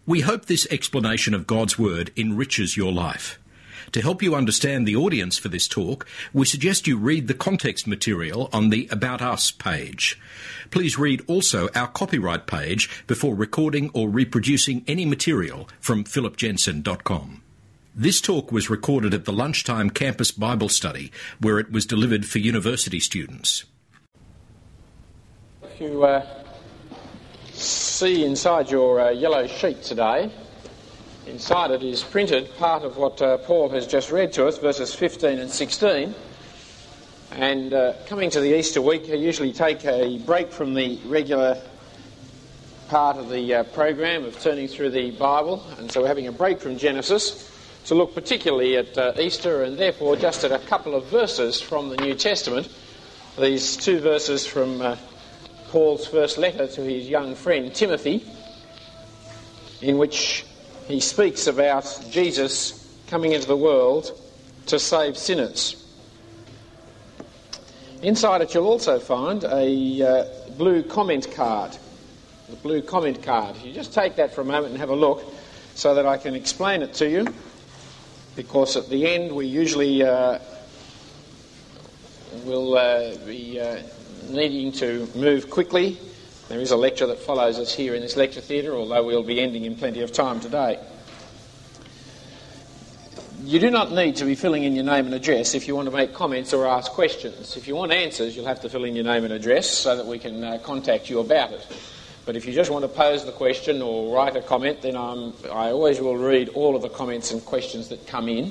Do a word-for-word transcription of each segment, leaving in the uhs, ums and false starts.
We hope this explanation of God's Word enriches your life. To help you understand the audience for this talk, we suggest you read the context material on the About Us page. Please read also our copyright page before recording or reproducing any material from philip jensen dot com. This talk was recorded at the Lunchtime Campus Bible Study, where it was delivered for university students. If you uh, see inside your uh, yellow sheet today, inside it is printed part of what uh, Paul has just read to us, verses fifteen and sixteen. And uh, coming to the Easter week, I usually take a break from the regular part of the uh, program of turning through the Bible, and so we're having a break from Genesis to look particularly at uh, Easter, and therefore just at a couple of verses from the New Testament. These two verses from uh, Paul's first letter to his young friend Timothy, in which he speaks about Jesus coming into the world to save sinners. Inside it you'll also find a uh, blue comment card. The blue comment card. You just take that for a moment and have a look so that I can explain it to you, because at the end we usually uh, will uh, be uh, needing to move quickly. There is a lecture that follows us here in this lecture theatre, although we'll be ending in plenty of time today. You do not need to be filling in your name and address if you want to make comments or ask questions. If you want answers, you'll have to fill in your name and address so that we can uh, contact you about it. But if you just want to pose the question or write a comment, then I'm, I always will read all of the comments and questions that come in,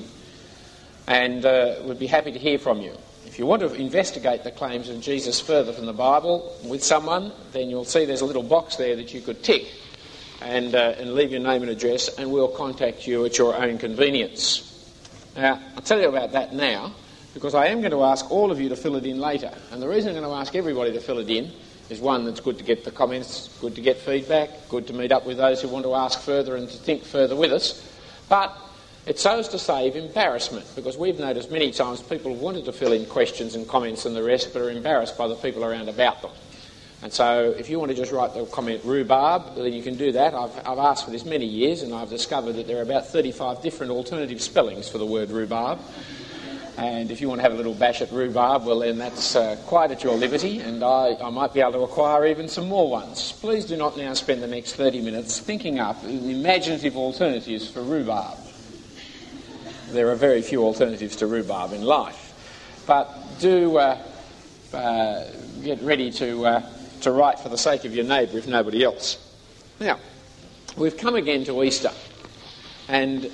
and uh, would be happy to hear from you. If you want to investigate the claims of Jesus further from the Bible with someone, then you'll see there's a little box there that you could tick and, uh, and leave your name and address, and we'll contact you at your own convenience. Now, I'll tell you about that now, because I am going to ask all of you to fill it in later. And the reason I'm going to ask everybody to fill it in is, one, that's good to get the comments, good to get feedback, good to meet up with those who want to ask further and to think further with us. But it's so as to save embarrassment, because we've noticed many times people have wanted to fill in questions and comments and the rest, but are embarrassed by the people around about them. And so if you want to just write the comment rhubarb, then you can do that. I've, I've asked for this many years, and I've discovered that there are about thirty-five different alternative spellings for the word rhubarb. And if you want to have a little bash at rhubarb, well then that's uh, quite at your liberty, and I, I might be able to acquire even some more ones. Please do not now spend the next thirty minutes thinking up imaginative alternatives for rhubarb. There are very few alternatives to rhubarb in life. But do uh, uh, get ready to, uh, to write for the sake of your neighbour, if nobody else. Now, we've come again to Easter, and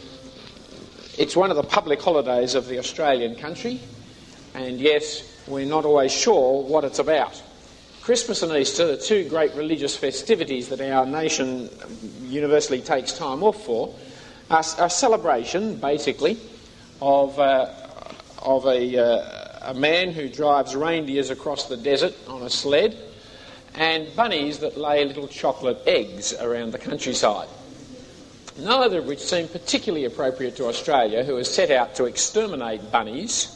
it's one of the public holidays of the Australian country, and yet we're not always sure what it's about. Christmas and Easter, the two great religious festivities that our nation universally takes time off for, are a celebration, basically, of, uh, of a, uh, a man who drives reindeers across the desert on a sled, and bunnies that lay little chocolate eggs around the countryside. Neither of which seem particularly appropriate to Australia, who has set out to exterminate bunnies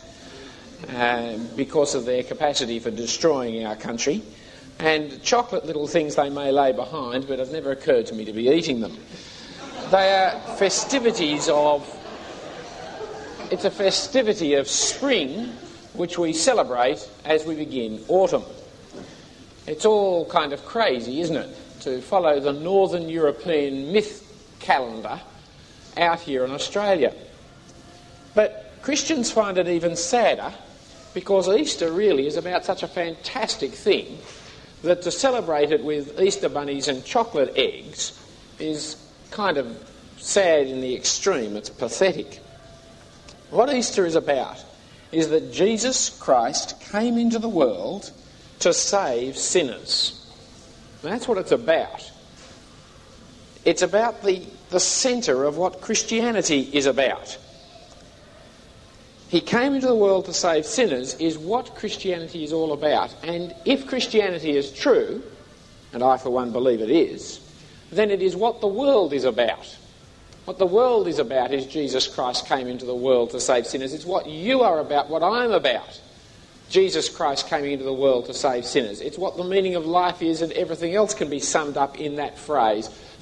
uh, because of their capacity for destroying our country, and chocolate little things they may lay behind, but it has never occurred to me to be eating them. They are festivities of... It's a festivity of spring, which we celebrate as we begin autumn. It's all kind of crazy, isn't it, to follow the Northern European myth calendar out here in Australia. But Christians find it even sadder, because Easter really is about such a fantastic thing that to celebrate it with Easter bunnies and chocolate eggs is kind of sad in the extreme. It's pathetic. What Easter is about is that Jesus Christ came into the world to save sinners. And that's what it's about. It's about the, the centre of what Christianity is about. He came into the world to save sinners is what Christianity is all about. And if Christianity is true, and I for one believe it is, then it is what the world is about. What the world is about is Jesus Christ came into the world to save sinners. It's what you are about, what I'm about. Jesus Christ came into the world to save sinners. It's what the meaning of life is, and everything else can be summed up in that phrase,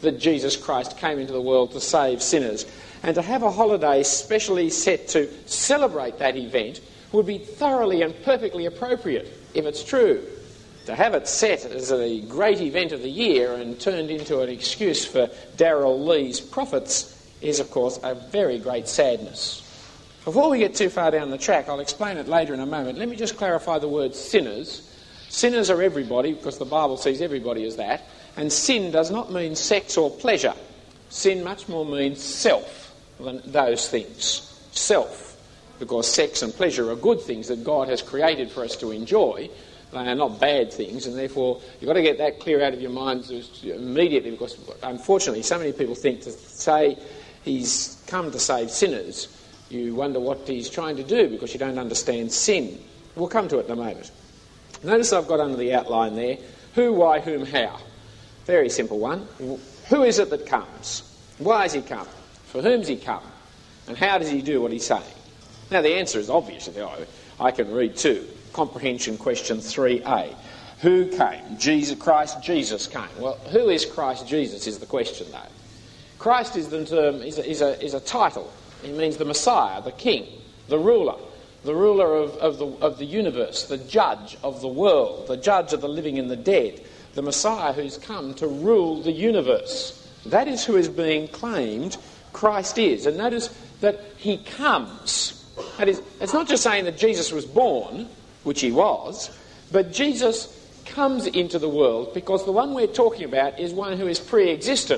that Jesus Christ came into the world to save sinners. And to have a holiday specially set to celebrate that event would be thoroughly and perfectly appropriate if it's true. To have it set as a great event of the year and turned into an excuse for Darrell Lee's profits is, of course, a very great sadness. Before we get too far down the track, I'll explain it later in a moment. Let me just clarify the word sinners. Sinners are everybody, because the Bible sees everybody as that. And sin does not mean sex or pleasure. Sin much more means self than those things. Self. Because sex and pleasure are good things that God has created for us to enjoy. They are not bad things, and therefore you've got to get that clear out of your minds immediately, because unfortunately so many people think to say he's come to save sinners, you wonder what he's trying to do because you don't understand sin. We'll come to it in a moment. Notice I've got under the outline there, who, why, whom, how. Very simple one. Who is it that comes? Why has he come? For whom's he come? And how does he do what he's saying? Now the answer is obvious. I can read too. Comprehension question three A. Who came? Jesus, Christ Jesus came. Well, who is Christ Jesus is the question, though. Christ is, the term, is, a, is, a, is a title. It means the Messiah, the King, the ruler, the ruler of, of, the, of the universe, the judge of the world, the judge of the living and the dead, the Messiah who's come to rule the universe. That is who is being claimed Christ is. And notice that he comes. That is, it's not just saying that Jesus was born, which he was, but Jesus comes into the world because the one we're talking about is one who is pre-existent,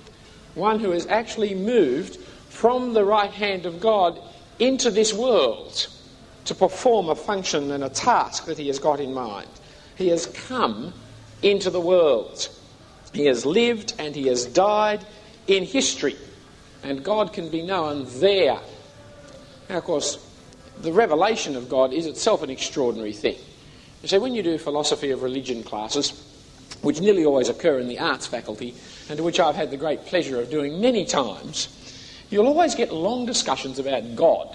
one who has actually moved from the right hand of God into this world to perform a function and a task that he has got in mind. He has come into the world. He has lived and he has died in history, and God can be known there. Now, of course, the revelation of God is itself an extraordinary thing. You see, when you do philosophy of religion classes, which nearly always occur in the arts faculty, and to which I've had the great pleasure of doing many times, you'll always get long discussions about God.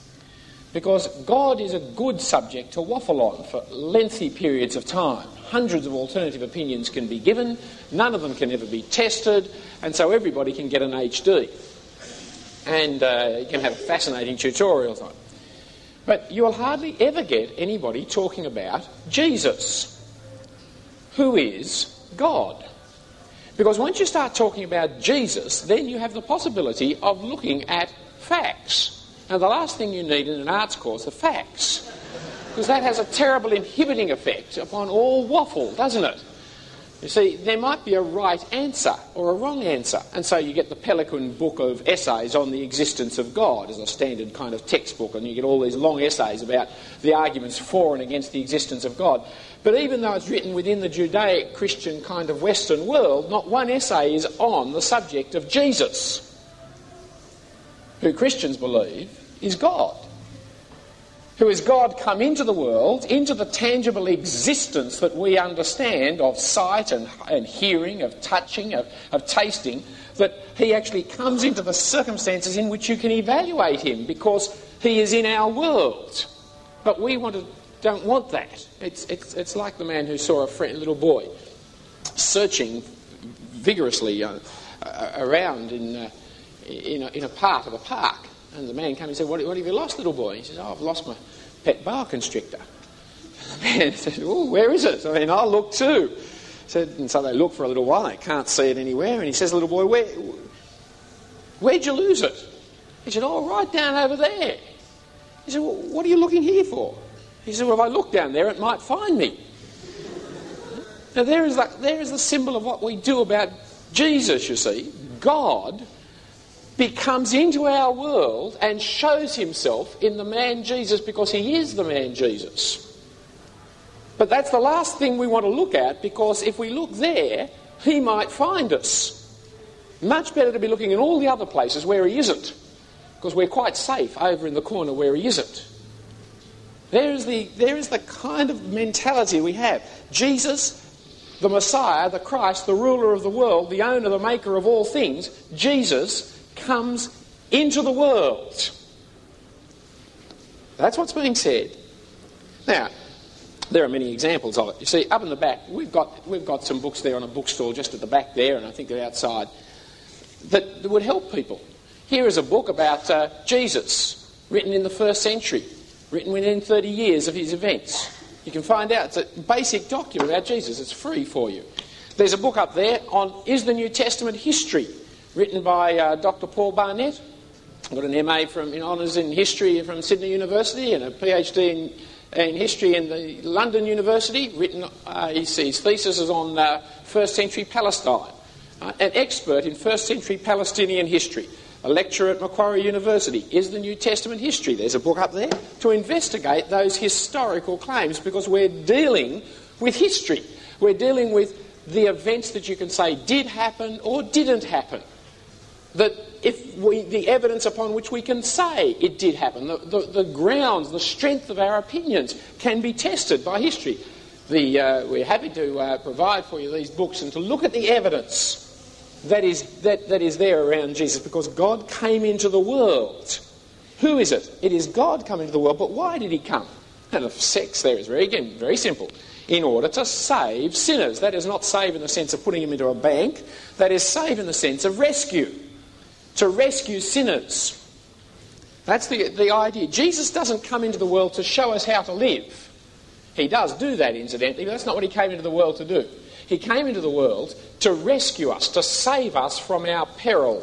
Because God is a good subject to waffle on for lengthy periods of time. Hundreds of alternative opinions can be given, none of them can ever be tested, and so everybody can get an H D. And uh, you can have fascinating tutorials on it. But you'll hardly ever get anybody talking about Jesus, who is God. Because once you start talking about Jesus, then you have the possibility of looking at facts. Now, the last thing you need in an arts course are facts, because that has a terrible inhibiting effect upon all waffle, doesn't it? You see, there might be a right answer or a wrong answer, and so you get the Pelican book of essays on the existence of God as a standard kind of textbook, and you get all these long essays about the arguments for and against the existence of God. But even though it's written within the Judaic-Christian kind of Western world, not one essay is on the subject of Jesus, who Christians believe is God. Who is God come into the world, into the tangible existence that we understand of sight and, and hearing, of touching, of, of tasting, that he actually comes into the circumstances in which you can evaluate him because he is in our world. But we want to, don't want that. It's, it's, it's like the man who saw a friend, little boy searching vigorously uh, uh, around in, uh, in, a, in a part of a park. And the man came and said, what, what have you lost, little boy? He says, oh, I've lost my pet boa constrictor. The man said, oh, where is it? I mean, I'll look too. Said, and so they look for a little while, they can't see it anywhere, and he says, little boy, where, where'd you lose it? He said, oh, right down over there. He said, well, what are you looking here for? He said, well, if I look down there, it might find me. Now, there is, the, there is the symbol of what we do about Jesus, you see. God becomes into our world and shows himself in the man Jesus because he is the man Jesus. But that's the last thing we want to look at, because if we look there, he might find us. Much better to be looking in all the other places where he isn't, because we're quite safe over in the corner where he isn't. There is the, there is the kind of mentality we have. Jesus, the Messiah, the Christ, the ruler of the world, the owner, the maker of all things, Jesus comes into the world. That's what's being said. Now, there are many examples of it. You see, up in the back, we've got we've got some books there on a bookstall just at the back there, and I think they're outside. that would help people. Here is a book about uh, Jesus, written in the first century, written within thirty years of his events. You can find out. It's a basic document about Jesus. It's free for you. There's a book up there on Is the New Testament History, written by uh, Doctor Paul Barnett. Got an M A from in honours in history from Sydney University and a PhD in, in history in the London University. Written, uh, his, his thesis is on uh, first century Palestine. Uh, an expert in first century Palestinian history. A lecturer at Macquarie University. Is the New Testament History. There's a book up there to investigate those historical claims, because we're dealing with history. We're dealing with the events that you can say did happen or didn't happen. That if we, the evidence upon which we can say it did happen, the, the, the grounds, the strength of our opinions can be tested by history. The, uh, we're happy to uh, provide for you these books and to look at the evidence that is, that, that is there around Jesus, because God came into the world. Who is it? It is God coming into the world, but why did he come? And the sex there is very, again, very simple. In order to save sinners. That is not save in the sense of putting them into a bank. That is save in the sense of rescue. To rescue sinners. That's the, the idea. Jesus doesn't come into the world to show us how to live. He does do that, incidentally, but that's not what he came into the world to do. He came into the world to rescue us, to save us from our peril.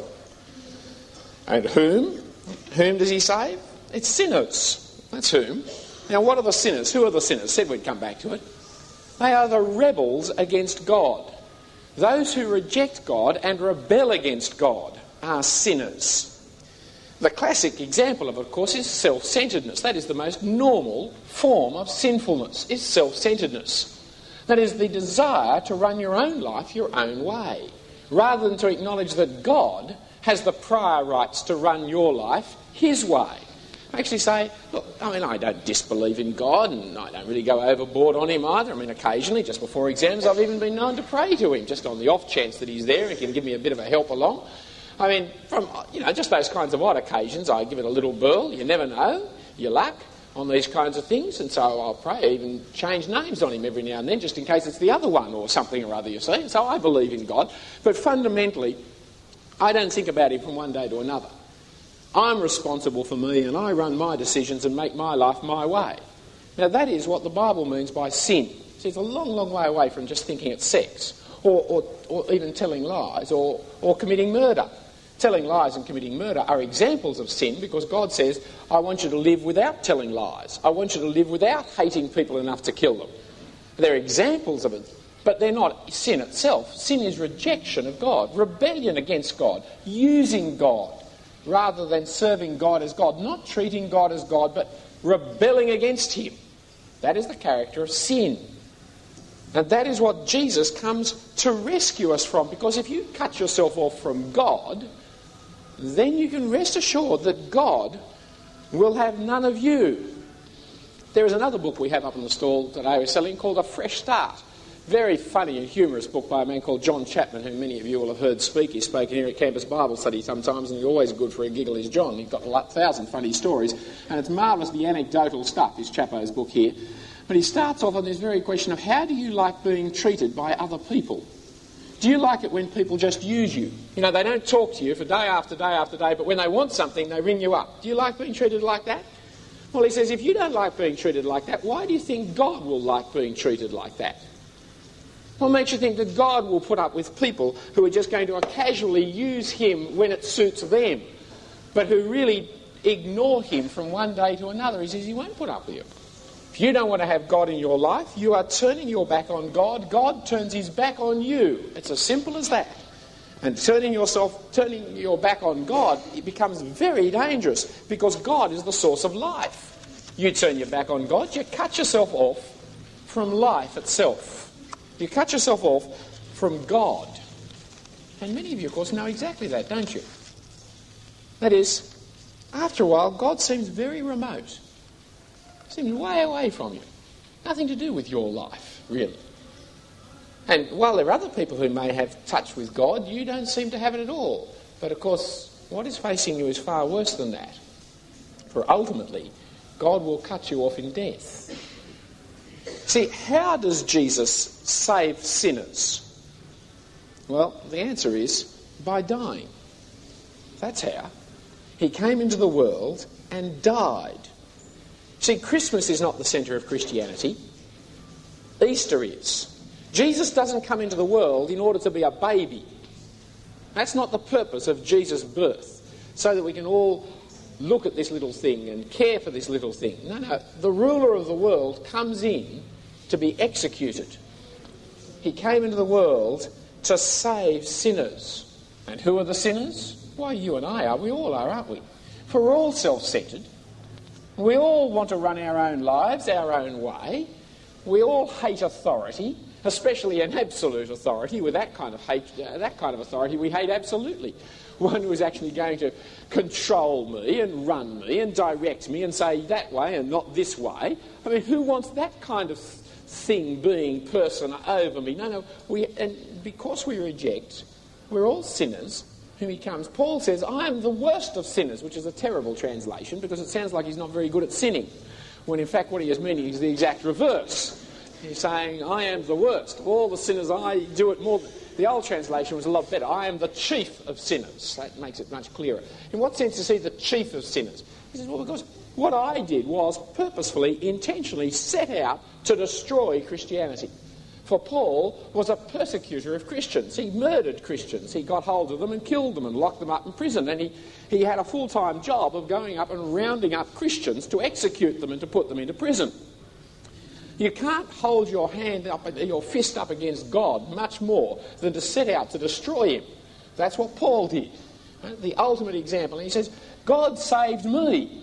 And whom? Whom does he save? It's sinners. That's whom. Now, what are the sinners? Who are the sinners? Said we'd come back to it. They are the rebels against God. Those who reject God and rebel against God are sinners. The classic example of it, of course, is self-centeredness. That is the most normal form of sinfulness, is self-centeredness. That is the desire to run your own life your own way, rather than to acknowledge that God has the prior rights to run your life his way. I actually say, look, I mean, I don't disbelieve in God, and I don't really go overboard on him either. I mean, occasionally, just before exams, I've even been known to pray to him, just on the off chance that he's there and can give me a bit of a help along. I mean, from, you know, just those kinds of odd occasions, I give it a little burl. You never know your luck on these kinds of things, and so I'll pray, even change names on him every now and then, just in case it's the other one or something or other, you see. And so I believe in God, but fundamentally, I don't think about him from one day to another. I'm responsible for me, and I run my decisions and make my life my way. Now, that is what the Bible means by sin. See, it's a long, long way away from just thinking it's sex, or, or, or even telling lies, or, or committing murder. Telling lies and committing murder are examples of sin, because God says, I want you to live without telling lies. I want you to live without hating people enough to kill them. They're examples of it, but they're not sin itself. Sin is rejection of God, rebellion against God, using God rather than serving God as God, not treating God as God, but rebelling against him. That is the character of sin. And that is what Jesus comes to rescue us from, because if you cut yourself off from God, then you can rest assured that God will have none of you. There is another book we have up in the stall today we're selling called A Fresh Start. Very funny and humorous book by a man called John Chapman, who many of you will have heard speak. He's spoken here at Campus Bible Study sometimes, and he's always good for a giggle, is John. He's got a thousand funny stories, and it's marvellously anecdotal stuff, this Chapo's book here. But he starts off on this very question of, how do you like being treated by other people? Do you like it when people just use you? You know, they don't talk to you for day after day after day, but when they want something, they ring you up. Do you like being treated like that? Well, he says, if you don't like being treated like that, why do you think God will like being treated like that? What makes you think that God will put up with people who are just going to casually use him when it suits them, but who really ignore him from one day to another? He says he won't put up with you. If you don't want to have God in your life, you are turning your back on God. God turns his back on you. It's as simple as that. And turning yourself, turning your back on God, it becomes very dangerous, because God is the source of life. You turn your back on God, you cut yourself off from life itself. You cut yourself off from God. And many of you, of course, know exactly that, don't you? That is, after a while, God seems very remote. Seems way away from you. Nothing to do with your life, really. And while there are other people who may have touch with God, you don't seem to have it at all. But of course, what is facing you is far worse than that. For ultimately, God will cut you off in death. See, how does Jesus save sinners? Well, the answer is by dying. That's how. He came into the world and died. See, Christmas is not the centre of Christianity. Easter is. Jesus doesn't come into the world in order to be a baby. That's not the purpose of Jesus' birth, so that we can all look at this little thing and care for this little thing. No, no. The ruler of the world comes in to be executed. He came into the world to save sinners. And who are the sinners? Why, you and I are. We all are, aren't we? For we're all self-centred. We all want to run our own lives, our own way. We all hate authority, especially an absolute authority. With that kind of hate, uh, that kind of authority, we hate absolutely. One who is actually going to control me and run me and direct me and say that way and not this way. I mean, who wants that kind of thing, being, person over me? No, no. We, and because we reject, we're all sinners whom he comes. Paul says, I am the worst of sinners, which is a terrible translation because it sounds like he's not very good at sinning, when in fact what he is meaning is the exact reverse. He's saying, I am the worst of all the sinners. I do it more than... The old translation was a lot better. I am the chief of sinners. That makes it much clearer. In what sense is he the chief of sinners? He says, well, because what I did was purposefully, intentionally set out to destroy Christianity. For Paul was a persecutor of Christians. He murdered Christians. He got hold of them and killed them and locked them up in prison. And he, he had a full-time job of going up and rounding up Christians to execute them and to put them into prison. You can't hold your hand up, your fist up against God much more than to set out to destroy him. That's what Paul did. The ultimate example. And he says, God saved me.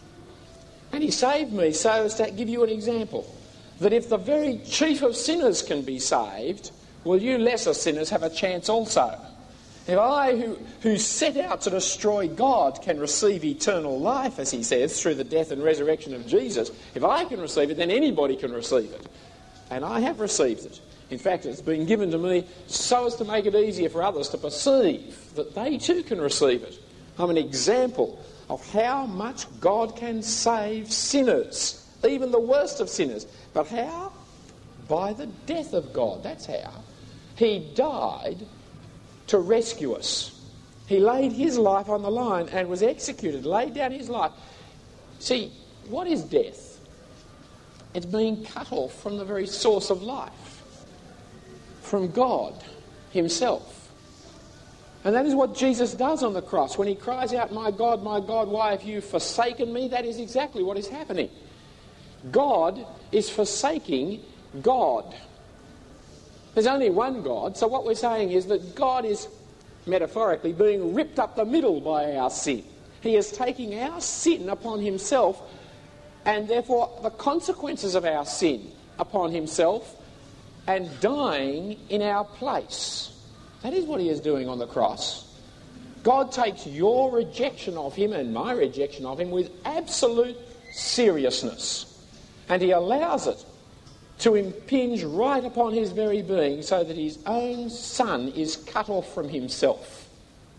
And he saved me so as to give you an example. That if the very chief of sinners can be saved, well, you lesser sinners have a chance also. If I, who, who set out to destroy God, can receive eternal life, as he says, through the death and resurrection of Jesus, if I can receive it, then anybody can receive it. And I have received it. In fact, it's been given to me so as to make it easier for others to perceive that they too can receive it. I'm an example of how much God can save sinners, even the worst of sinners. But how? By the death of God. That's how. He died to rescue us. He laid his life on the line and was executed, laid down his life. See, what is death? It's being cut off from the very source of life, from God himself. And that is what Jesus does on the cross. When he cries out, my God, my God, why have you forsaken me? That is exactly what is happening. God is forsaking God. There's only one God, so what we're saying is that God is, metaphorically, being ripped up the middle by our sin. He is taking our sin upon himself, and therefore the consequences of our sin upon himself, and dying in our place. That is what he is doing on the cross. God takes your rejection of him and my rejection of him with absolute seriousness, and he allows it to impinge right upon his very being so that his own son is cut off from himself.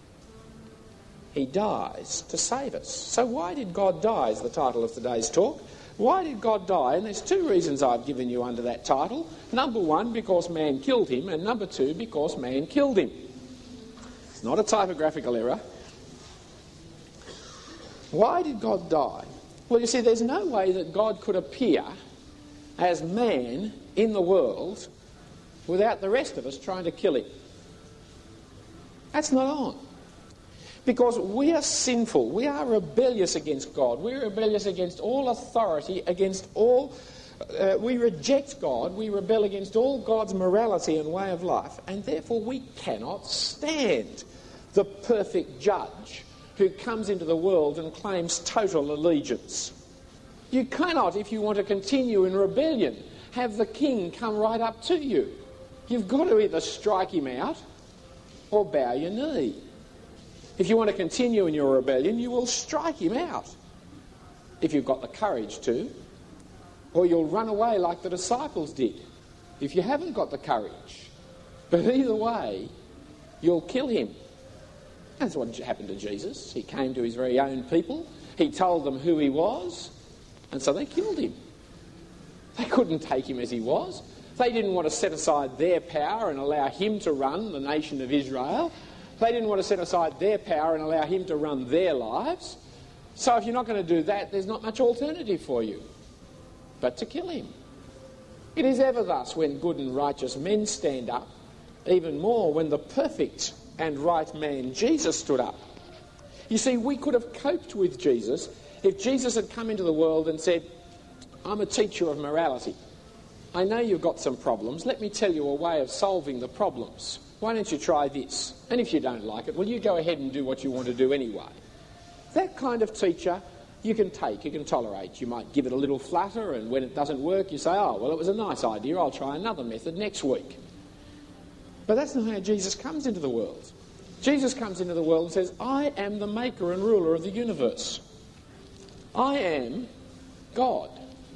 He dies to save us. So why did God die is the title of today's talk. Why did God die? And there's two reasons I've given you under that title. Number one, because man killed him, and number two, because man killed him. It's not a typographical error. Why did God die? Well, you see, there's no way that God could appear as man in the world without the rest of us trying to kill him. That's not on. Because we are sinful. We are rebellious against God. We're rebellious against all authority, against all... Uh, we reject God. We rebel against all God's morality and way of life. And therefore we cannot stand the perfect judge who comes into the world and claims total allegiance. You cannot, if you want to continue in rebellion, have the king come right up to you. You've got to either strike him out or bow your knee. If you want to continue in your rebellion, you will strike him out, if you've got the courage to, or you'll run away like the disciples did, if you haven't got the courage. But either way, you'll kill him. That's what happened to Jesus. He came to his very own people. He told them who he was. And so they killed him. They couldn't take him as he was. They didn't want to set aside their power and allow him to run the nation of Israel. They didn't want to set aside their power and allow him to run their lives. So if you're not going to do that, there's not much alternative for you but to kill him. It is ever thus when good and righteous men stand up, even more when the perfect and right man Jesus stood up. You see, we could have coped with Jesus if Jesus had come into the world and said, I'm a teacher of morality. I know you've got some problems. Let me tell you a way of solving the problems. Why don't you try this? And if you don't like it, well, you go ahead and do what you want to do anyway. That kind of teacher you can take, you can tolerate. You might give it a little flutter, and when it doesn't work, you say, oh, well, it was a nice idea. I'll try another method next week. But that's not how Jesus comes into the world. Jesus comes into the world and says, I am the maker and ruler of the universe. I am God.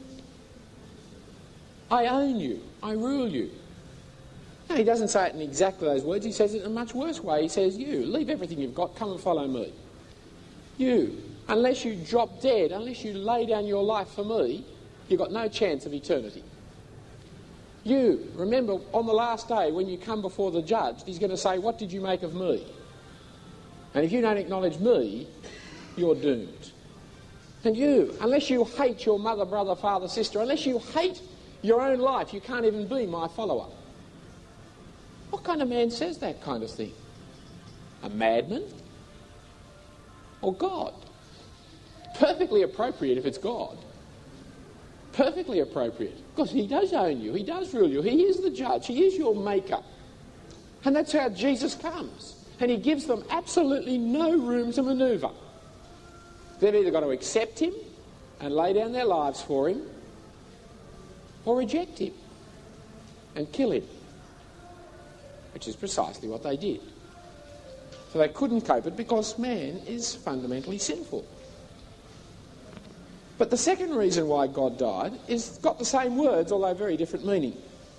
I own you. I rule you. No, he doesn't say it in exactly those words. He says it in a much worse way. He says, you, leave everything you've got, come and follow me. You, unless you drop dead, unless you lay down your life for me, you've got no chance of eternity. You, remember, on the last day when you come before the judge, he's going to say, what did you make of me? And if you don't acknowledge me, you're doomed. And you, unless you hate your mother, brother, father, sister, unless you hate your own life, you can't even be my follower. What kind of man says that kind of thing? A madman? Or God? Perfectly appropriate if it's God. Perfectly appropriate. Because he does own you. He does rule you. He is the judge. He is your maker. And that's how Jesus comes. And he gives them absolutely no room to manoeuvre. They've either got to accept him and lay down their lives for him, or reject him and kill him. Which is precisely what they did. So they couldn't cope it because man is fundamentally sinful. But the second reason why God died is got the same words, although very different meaning.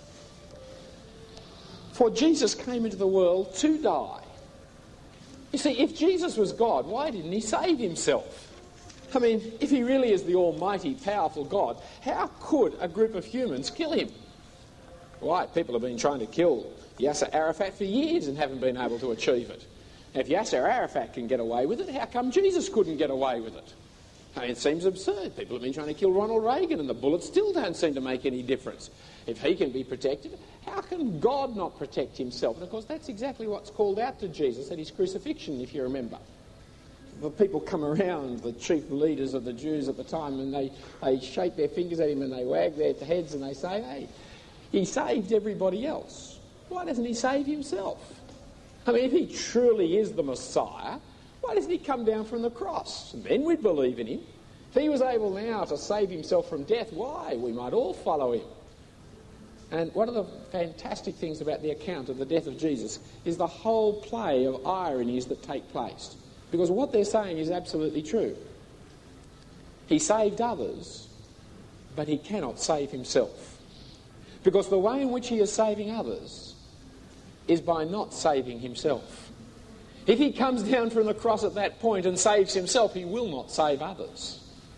For Jesus came into the world to die. You see, if Jesus was God, why didn't he save himself? I mean, if he really is the almighty, powerful God, how could a group of humans kill him? Right, people have been trying to kill Yasser Arafat for years and haven't been able to achieve it. If Yasser Arafat can get away with it, how come Jesus couldn't get away with it? I mean, it seems absurd. People have been trying to kill Ronald Reagan and the bullets still don't seem to make any difference. If he can be protected, how can God not protect himself? And of course, that's exactly what's called out to Jesus at his crucifixion, if you remember. The people come around, the chief leaders of the Jews at the time, and they, they shake their fingers at him and they wag their heads and they say, hey, he saved everybody else. Why doesn't he save himself? I mean, if he truly is the Messiah, why doesn't he come down from the cross? And then we'd believe in him. If he was able now to save himself from death, why? We might all follow him. And one of the fantastic things about the account of the death of Jesus is the whole play of ironies that take place. Because what they're saying is absolutely true. He saved others, but he cannot save himself. Because the way in which he is saving others is by not saving himself. If he comes down from the cross at that point and saves himself, he will not save others.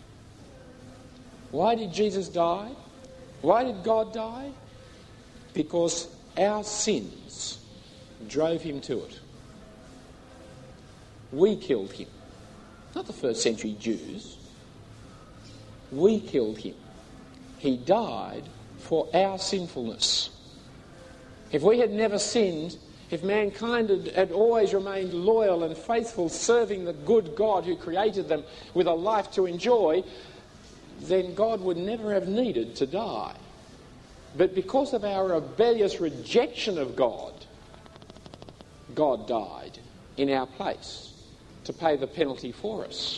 Why did Jesus die? Why did God die? Because our sins drove him to it. We killed him. Not the first century Jews. We killed him. He died for our sinfulness. If we had never sinned, if mankind had, had always remained loyal and faithful, serving the good God who created them with a life to enjoy, then God would never have needed to die. But because of our rebellious rejection of God, God died in our place to pay the penalty for us.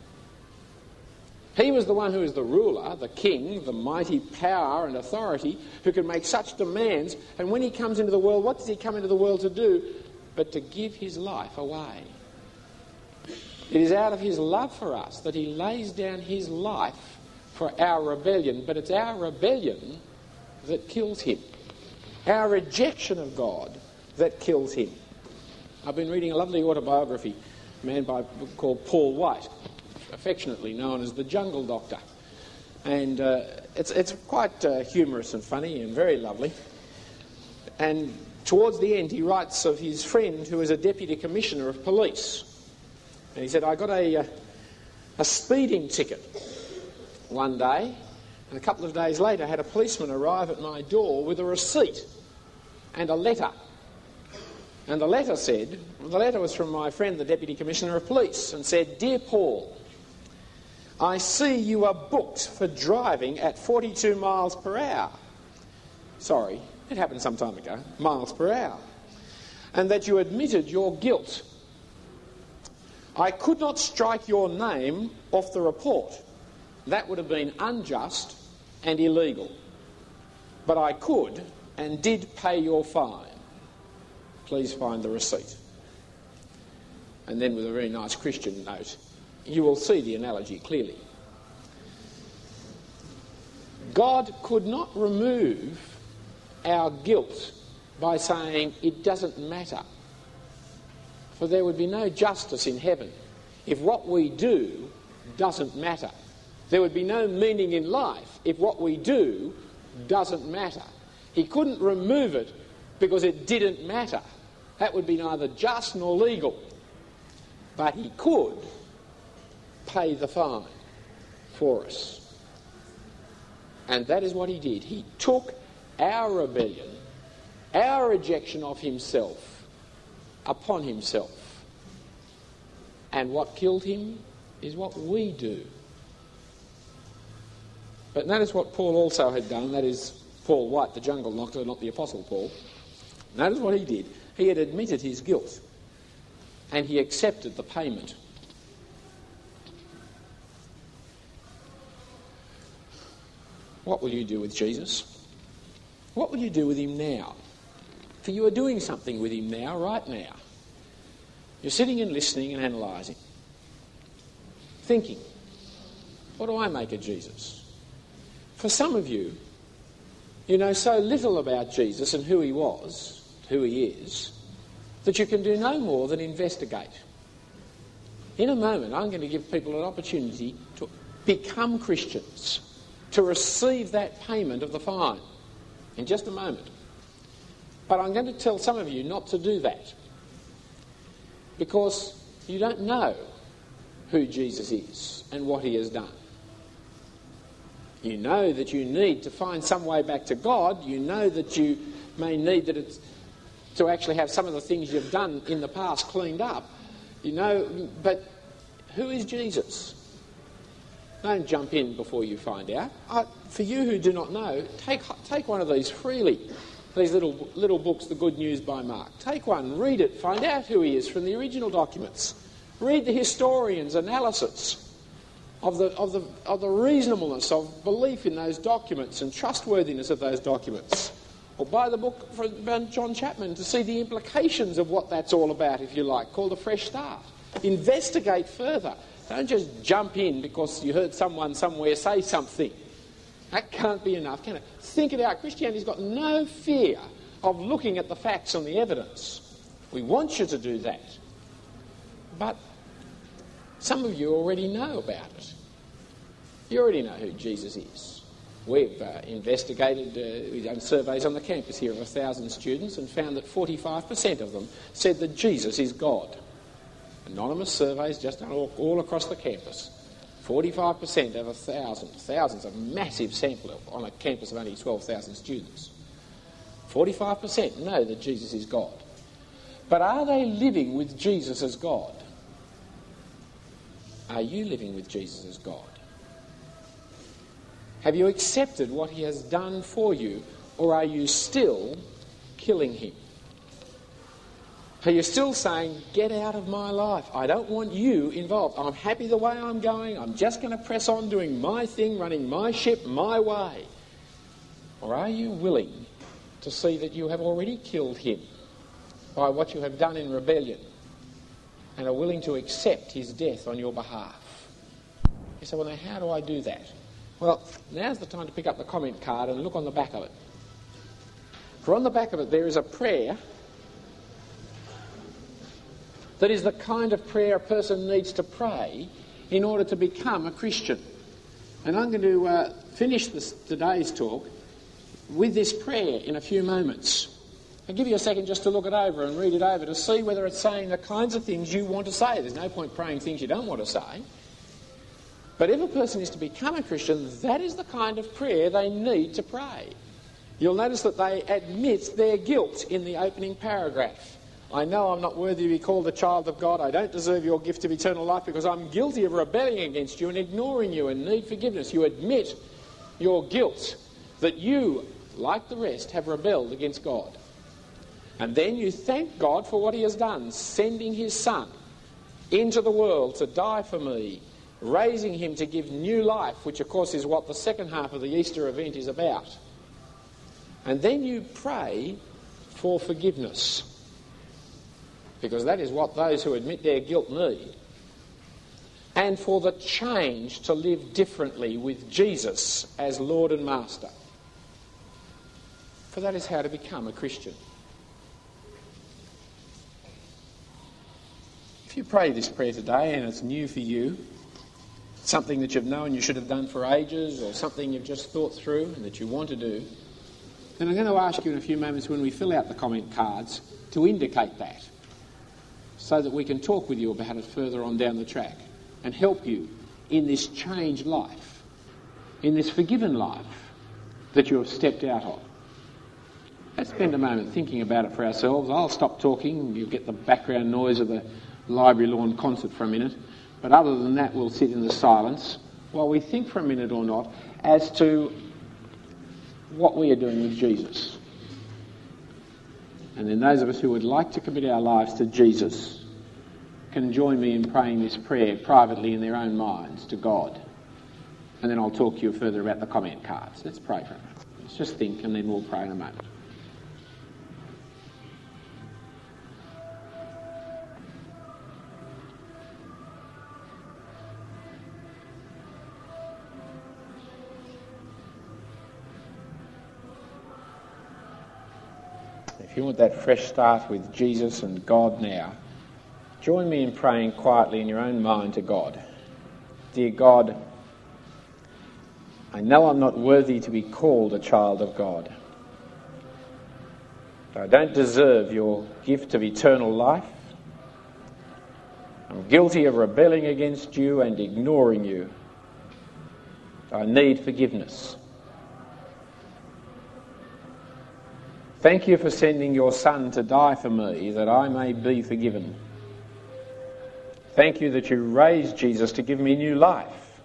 He was the one who is the ruler, the king, the mighty power and authority who can make such demands. And when he comes into the world, what does he come into the world to do? But to give his life away. It is out of his love for us that he lays down his life for our rebellion. But it's our rebellion that kills him. Our rejection of God that kills him. I've been reading a lovely autobiography, a man by, called Paul White, affectionately known as the Jungle Doctor. And uh, it's, it's quite uh, humorous and funny and very lovely. And Towards the end, he writes of his friend who was a deputy commissioner of police. And he said, I got a, a speeding ticket one day, and a couple of days later had a policeman arrive at my door with a receipt and a letter. And the letter said, the letter was from my friend, the Deputy Commissioner of Police, and said, Dear Paul, I see you are booked for driving at forty-two miles per hour. Sorry, it happened some time ago, miles per hour. And that you admitted your guilt. I could not strike your name off the report. That would have been unjust and illegal. But I could and did pay your fine. Please find the receipt. And then with a very nice Christian note, you will see the analogy clearly. God could not remove our guilt by saying it doesn't matter. For there would be no justice in heaven if what we do doesn't matter. There would be no meaning in life if what we do doesn't matter. He couldn't remove it because it didn't matter. That would be neither just nor legal. But he could pay the fine for us. And that is what he did. He took our rebellion, our rejection of himself, upon himself. And what killed him is what we do. But notice what Paul also had done, that is Paul White, the jungle knocker, not the Apostle Paul. Notice what he did. He had admitted his guilt and he accepted the payment. What will you do with Jesus? What will you do with him now? For you are doing something with him now, right now. You're sitting and listening and analysing, thinking, what do I make of Jesus? For some of you, you know so little about Jesus and who he was, who he is, that you can do no more than investigate. In a moment, I'm going to give people an opportunity to become Christians, to receive that payment of the fine in just a moment. But I'm going to tell some of you not to do that because you don't know who Jesus is and what he has done. You know that you need to find some way back to God. You know that you may need that it's to actually have some of the things you've done in the past cleaned up. You know, but who is Jesus? Don't jump in before you find out. Uh, for you who do not know, take take one of these freely. These little little books, The Good News by Mark. Take one, read it, find out who he is from the original documents. Read the historian's analysis of the of the of the reasonableness of belief in those documents and trustworthiness of those documents. Or buy the book from John Chapman to see the implications of what that's all about, if you like, called A Fresh Start. Investigate further. Don't just jump in because you heard someone somewhere say something. That can't be enough, can it? Think it out. Christianity's got no fear of looking at the facts and the evidence. We want you to do that. But some of you already know about it. You already know who Jesus is. We've uh, investigated, uh, we've done surveys on the campus here of a thousand students and found that forty-five percent of them said that Jesus is God. Anonymous surveys just done all, all across the campus. forty-five percent of a thousand. Thousands, a massive sample on a campus of only twelve thousand students. forty-five percent know that Jesus is God. But are they living with Jesus as God? Are you living with Jesus as God? Have you accepted what he has done for you, or are you still killing him? Are you still saying, get out of my life? I don't want you involved. I'm happy the way I'm going. I'm just going to press on doing my thing, running my ship my way. Or are you willing to see that you have already killed him by what you have done in rebellion and are willing to accept his death on your behalf? You say, well, now how do I do that? Well, now's the time to pick up the comment card and look on the back of it. For on the back of it there is a prayer that is the kind of prayer a person needs to pray in order to become a Christian. And I'm going to uh, finish this, today's talk with this prayer in a few moments. I'll give you a second just to look it over and read it over to see whether it's saying the kinds of things you want to say. There's no point praying things you don't want to say. But if a person is to become a Christian, that is the kind of prayer they need to pray. You'll notice that they admit their guilt in the opening paragraph. I know I'm not worthy to be called a child of God. I don't deserve your gift of eternal life because I'm guilty of rebelling against you and ignoring you and need forgiveness. You admit your guilt, that you, like the rest, have rebelled against God. And then you thank God for what he has done, sending his Son into the world to die for me, raising him to give new life, which of course is what the second half of the Easter event is about. And then you pray for forgiveness, because that is what those who admit their guilt need, and for the change to live differently with Jesus as Lord and Master. For that is how to become a Christian. If you pray this prayer today and it's new for you, something that you've known you should have done for ages, or something you've just thought through and that you want to do, then I'm going to ask you in a few moments when we fill out the comment cards to indicate that, so that we can talk with you about it further on down the track and help you in this changed life, in this forgiven life that you have stepped out of. Let's spend a moment thinking about it for ourselves. I'll stop talking, you'll get the background noise of the library lawn concert for a minute, but other than that we'll sit in the silence while we think for a minute or not as to what we are doing with Jesus. And then those of us who would like to commit our lives to Jesus can join me in praying this prayer privately in their own minds to God. And then I'll talk to you further about the comment cards. Let's pray for it. Let's just think and then we'll pray in a moment. If you want that fresh start with Jesus and God now, join me in praying quietly in your own mind to God. Dear God, I know I'm not worthy to be called a child of God. I don't deserve your gift of eternal life. I'm guilty of rebelling against you and ignoring you. I need forgiveness. Thank you for sending your Son to die for me that I may be forgiven. Thank you that you raised Jesus to give me new life.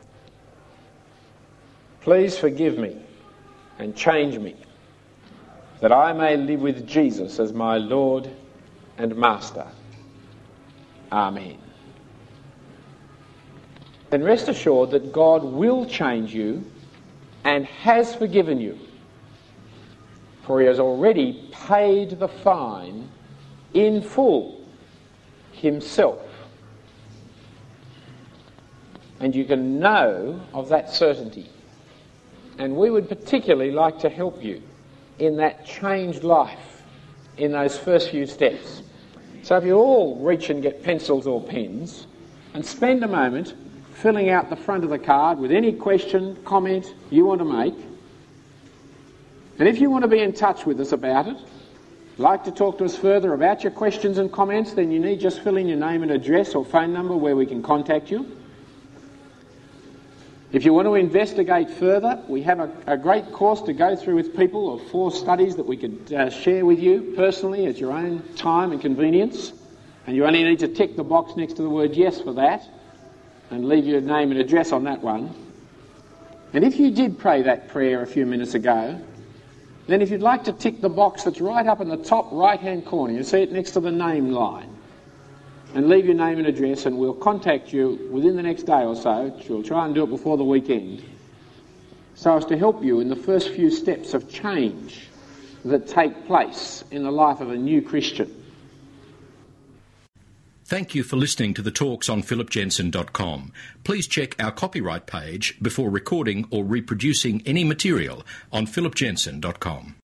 Please forgive me and change me that I may live with Jesus as my Lord and Master. Amen. Then rest assured that God will change you and has forgiven you, for he has already paid the fine in full himself. And you can know of that certainty. And we would particularly like to help you in that changed life, in those first few steps. So if you all reach and get pencils or pens and spend a moment filling out the front of the card with any question, comment you want to make. And if you want to be in touch with us about it, like to talk to us further about your questions and comments, then you need just fill in your name and address or phone number where we can contact you. If you want to investigate further, we have a, a great course to go through with people of four studies that we could uh, share with you personally at your own time and convenience. And you only need to tick the box next to the word yes for that and leave your name and address on that one. And if you did pray that prayer a few minutes ago, then if you'd like to tick the box that's right up in the top right-hand corner, you see it next to the name line, and leave your name and address, and we'll contact you within the next day or so. We'll try and do it before the weekend, so as to help you in the first few steps of change that take place in the life of a new Christian. Thank you for listening to the talks on philip jensen dot com. Please check our copyright page before recording or reproducing any material on philip jensen dot com.